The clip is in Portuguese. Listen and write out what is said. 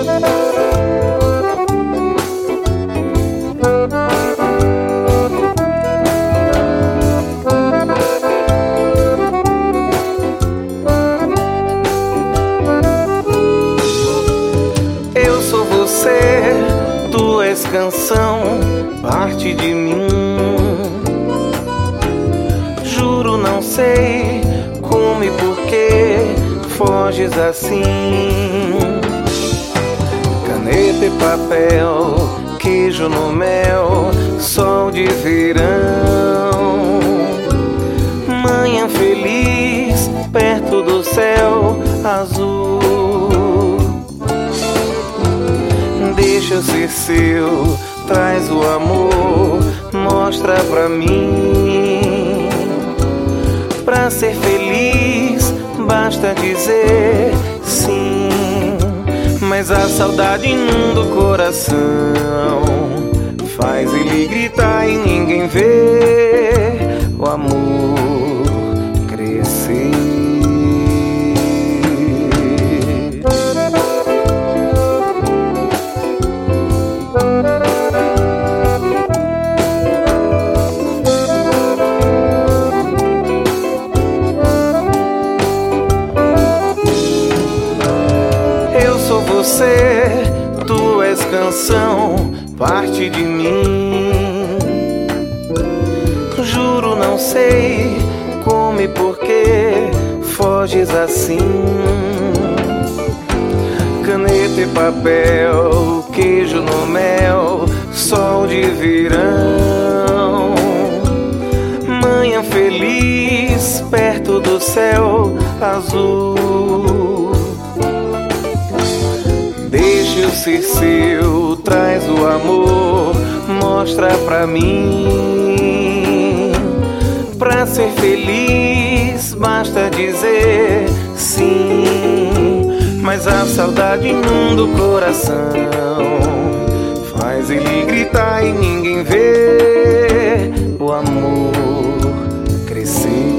Eu sou você, tu és canção, parte de mim. Juro, não sei como e porquê foges assim. Caneta e papel, queijo no mel, sol de verão. Manhã feliz, perto do céu azul. Deixa eu ser seu, traz o amor, mostra pra mim. Pra ser feliz, basta dizer sim. Mas a saudade inunda o coração, faz ele gritar e ninguém vê o amor crescer. Você, tu és canção, parte de mim. Juro, não sei como e porquê foges assim. Caneta e papel, queijo no mel, sol de verão. Manhã feliz, perto do céu azul. Deixa eu ser seu, traz o amor, mostra pra mim. Pra ser feliz, basta dizer sim. Mas a saudade inunda o coração, faz ele gritar e ninguém vê o amor crescer.